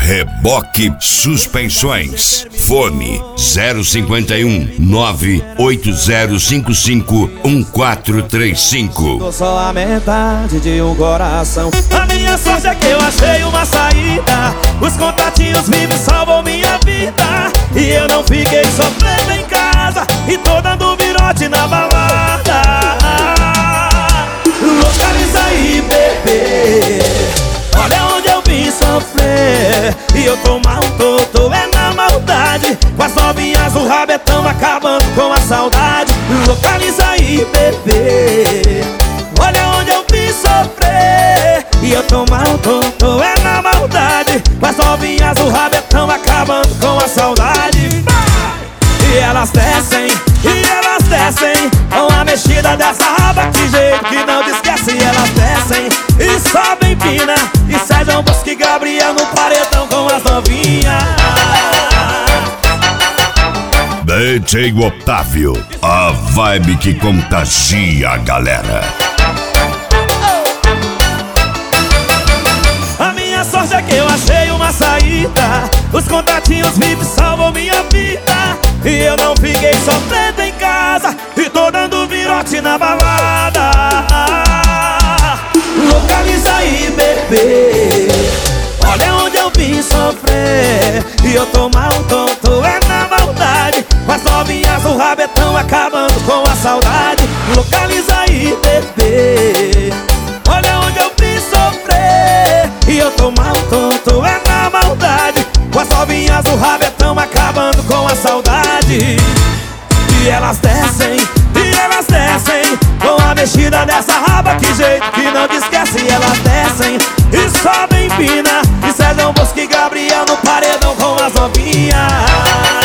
Reboque Suspensões. Fone 051 98055 1435. Sou só a metade de um coração. A minha sorte é que eu achei uma saída. Os contatinhos vivos salvam minha vida. E eu não fiquei sofrendo em casa e tô dando virote na balada. Localiza aí, bebê. Olha onde eu vim sofrer. E eu tô mal, tô é na maldade. Com as novinhas o rabetão acabando com a saudade. Localiza aí, bebê. Olha onde eu vim sofrer. E eu tô mal, tô é na maldade. Com as novinhas o rabetão acabando com a saudade. E elas descem, com a mexida dessa raba, que jeito que não te esquece. E elas descem e sobem pina, e Sérgio Bosco e Gabriel no paredão com as novinhas. DJ Otávio, a vibe que contagia a galera. A minha sorte é que eu achei uma saída. Os contatinhos vivos salvam minha vida. E eu não fiquei sofrendo em casa e tô dando virote na balada. Localiza aí, bebê. Olha onde eu vim sofrer. E eu tô mal, tô é na maldade. Com as novinhas o rabetão acabando com a saudade. Localiza aí, bebê. Olha onde eu vim sofrer. E eu tô mal, tô é na maldade. Com as novinhas o rabetão acabando com a saudade. E elas descem, com a mexida dessa raba, que jeito que não te esquece. E elas descem e sobem pina, e Sérgio Bosco e Gabriel no paredão com as novinhas.